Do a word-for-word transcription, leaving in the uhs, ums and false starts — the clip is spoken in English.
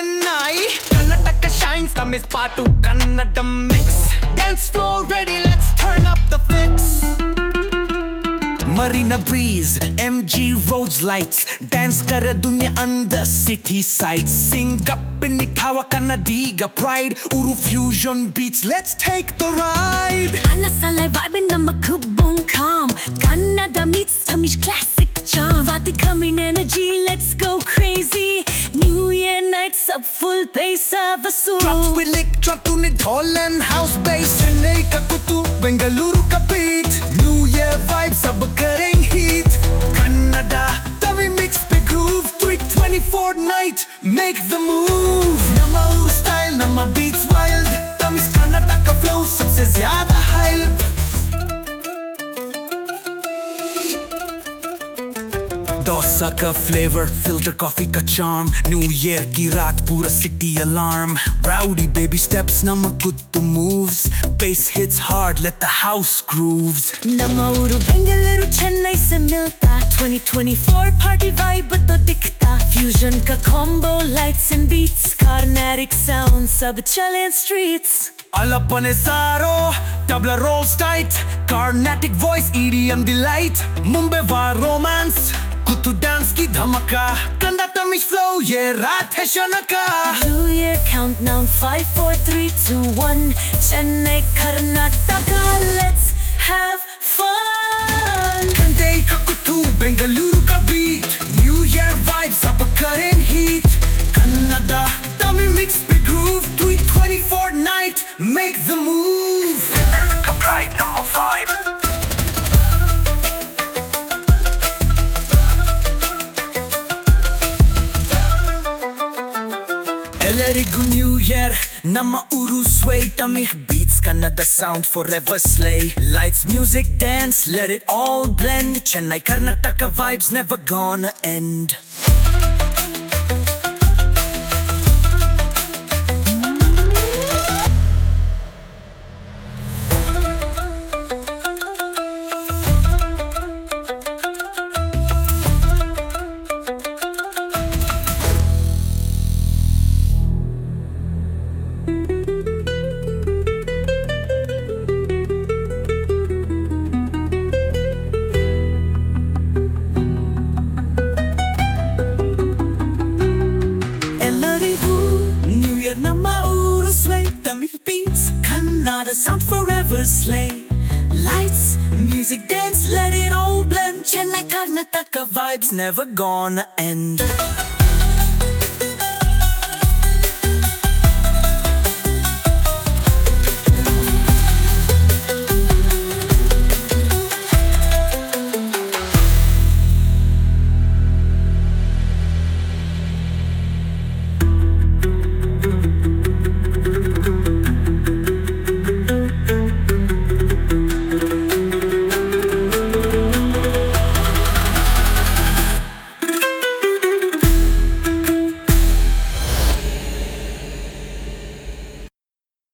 Chennai, Karnataka shines, come is part to Kannada mix. Dance floor ready, let's turn up the fix. Marina breeze, M G roads lights, dance kara dunya under city sights. Sing up in Nikawa Kannadiga pride, Uru fusion beats, let's take the ride. Alasale vibing namakubong calm, Kannada meets Tamil classic charm. Vati coming energy, let's go crazy. New Year nights up full pace of a soul. Drop with lick, drop to Nidhol and house bass. Chennai ka kutu, Bengaluru ka beat. New Year vibes ab kareng heat. Kannada, Tamil mix pe groove. Tweet twenty-four night, make the move. Nama ur style, nama beats wild. Tamil Karnataka flow, sabse zyada hype. Dosa ka flavor, filter coffee ka charm. New Year ki raat pura city alarm. Rowdy baby steps, namakuttu moves. Bass hits hard, let the house grooves. Namauru Bengaluru Chennai se milta, twenty twenty-four party vibe to dikta. Fusion ka combo, lights and beats. Carnatic sounds, sab chale streets. Alapane saro, tabla rolls tight. Carnatic voice, E D M delight. Mumbai war romance, kutu dance ki dhamaka. Kannada mix flow, ye raat hai shanaka. New Year countdown, five, four, three, two, one. Chennai, Karnataka, let's have fun. Chennai ka kutu, Bengaluru ka beat. New Year vibes up kareng heat. Kannada, Tamil mix pe groove. Tweet twenty-four night, make the move. Ka pride number five. Elerigu New Year, Nama Uru sway. Tamil beats, Kannada sound forever slay. Lights, music, dance, let it all blend. Chennai, Karnataka vibes never gonna end. Tamil beats, Kannada sound forever slay. Lights, music, dance, let it all blend. Chennai, Karnataka vibes never gonna end.